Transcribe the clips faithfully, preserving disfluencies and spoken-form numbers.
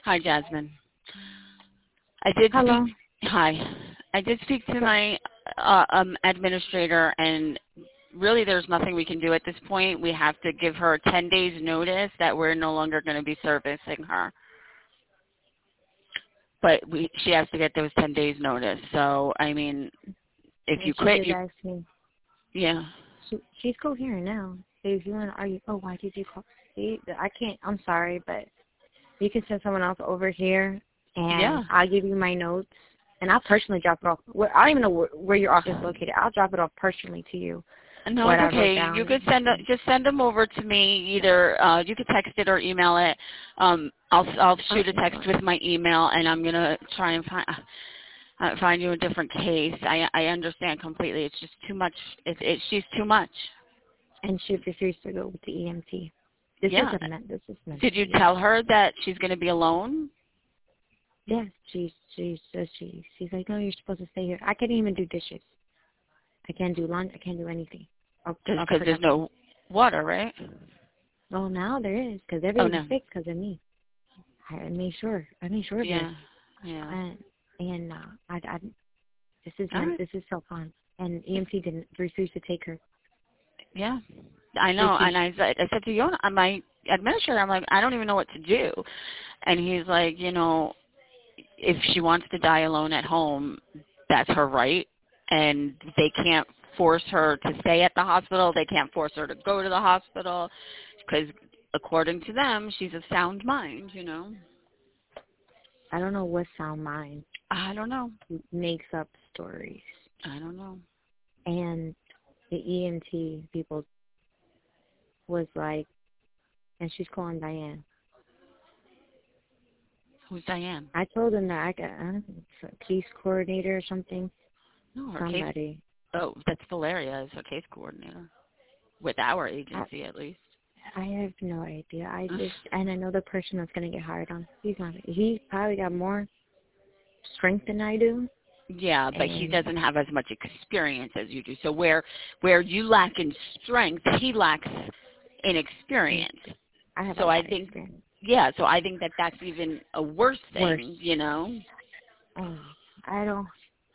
Hi, Jasmine. I did speak. Hello. Hi. I did speak to my uh, um, administrator, and really, there's nothing we can do at this point. We have to give her ten days notice that we're no longer going to be servicing her. But we, she has to get those ten days notice. So, I mean, if And you she quit, did you, ask me. yeah. She, she's coherent now. So if you want to argue, oh, why did you call? See, I can't. I'm sorry, but you can send someone else over here, and Yeah. I'll give you my notes, and I'll personally drop it off. Where, I don't even know where, where your office is located. I'll drop it off personally to you. No, What it's I wrote okay. You down. could send a, just send them over to me. Either uh, you could text it or email it. Um, I'll I'll shoot a Okay. text with my email, and I'm gonna try and find uh, find you a different case. I I understand completely. It's just too much. It, it she's too much. And she refused to go with the E M T. This is Yeah. a men- this is meant Did to you be. tell her that she's gonna be alone? Yes, she she says she she's like, no, you're supposed to stay here. I can't even do dishes. I can't do lunch. I can't do anything. Oh, I Because there's forgot to. no water, right? Well, now there is, because Oh everybody's no. sick because of me. I made sure. I made sure of this. Yeah. Yeah. And and uh, I, I this is All meant. right. This is so fun. And E M T didn't refuse to take her. Yeah, I know. Refuse. And I said, I said to Yona, my administrator, I'm like, I don't even know what to do. And he's like, you know, if she wants to die alone at home, that's her right. And they can't force her to stay at the hospital. They can't force her to go to the hospital because according to them, she's of sound mind, you know. I don't know what sound mind I don't know. makes up stories. I don't know. And the E M T people was like, and she's calling Diane. Who's Diane? I told them that I got I don't know, it's a case coordinator or something. No, her case. Somebody. Oh, that's Valeria is her case coordinator with our I, agency at least. I have no idea. I just, and I know the person that's going to get hired on. He's not, he probably got more strength than I do. Yeah, but he And doesn't have as much experience as you do. So where where you lack in strength, he lacks in experience. I have a So lot I of think, experience. yeah, so I think that that's even a worse Worse. thing, you know. Um, I don't,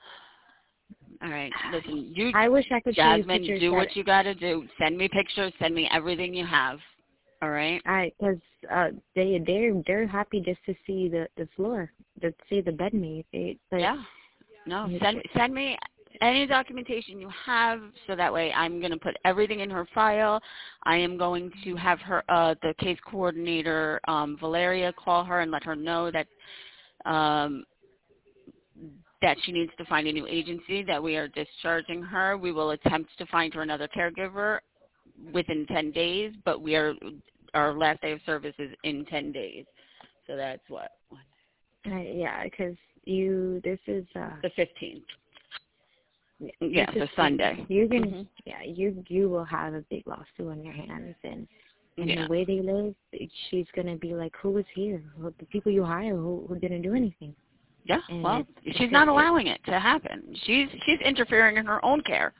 All right, listen, you, I wish I could show you Jasmine, pictures do that what you got to do. Send me pictures. Send me everything you have. All right. I, cause, uh, they, they're, they're happy just to see the, the floor, to see the bed made. They, but Yeah. No, send send me any documentation you have, so that way I'm going to put everything in her file. I am going to have her, uh, the case coordinator, um, Valeria, call her and let her know that um, that she needs to find a new agency, that we are discharging her. We will attempt to find her another caregiver within ten days, but we are our last day of service is in ten days. So that's what? uh, yeah, cause you, this is, uh, The fifteenth. this Yeah, is so Sunday. you can hmm yeah you you will have a big lawsuit on your hands, and and the Yeah. way they live, she's gonna be like, who was here? Who, the people you hire who who didn't do anything, Yeah, and well, it's it's she's gonna not it, allowing it to happen. She's she's interfering in her own care.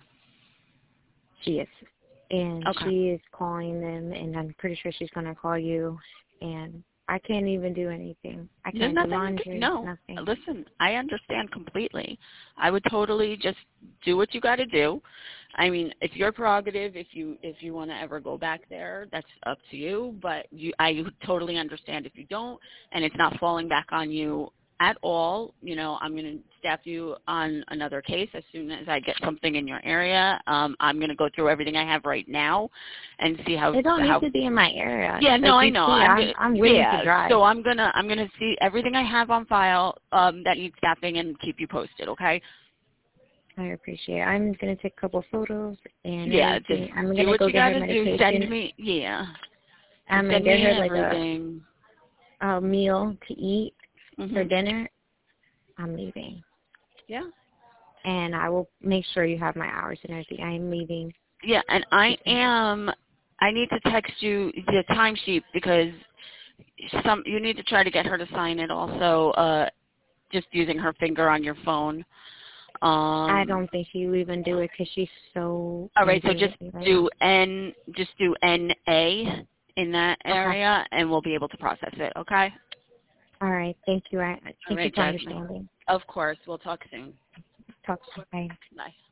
she is, and Okay. she is calling them, and I'm pretty sure she's gonna call you, and I can't even do anything. I There's can't do nothing. laundry, No, nothing. listen, I understand completely. I would totally just do what you got to do. I mean, it's your prerogative. If you if you want to ever go back there, that's up to you. But you, I totally understand if you don't, and it's not falling back on you at all. You know, I'm going to staff you on another case as soon as I get something in your area. Um, I'm going to go through everything I have right now and see how It don't need how to be in my area. yeah, no, Like I you know. see, I'm I'm gonna, I'm willing to yeah, drive. so I'm gonna I'm gonna see everything I have on file um, that needs staffing and keep you posted. Okay? I appreciate it. I'm going to take a couple photos and Yeah, just everything. I'm going do to what go you get her gotta do. Send medication. me, yeah, I'm just going send to get me her like a, everything. a meal to eat for Mhm. dinner. I'm leaving. Yeah. And I will make sure you have my hours and everything. I am leaving. Yeah, and I am. I need to text you the timesheet because some you need to try to get her to sign it. Also, uh, just using her finger on your phone. I Um, don't think she'll even do it because she's so All right, so angry just with me right now. do N, just do N A in that Okay. area, and we'll be able to process it. Okay. All right. Thank you. I, thank All right, you for Jasmine. understanding. Of course. We'll talk soon. Talk soon. Bye. Bye.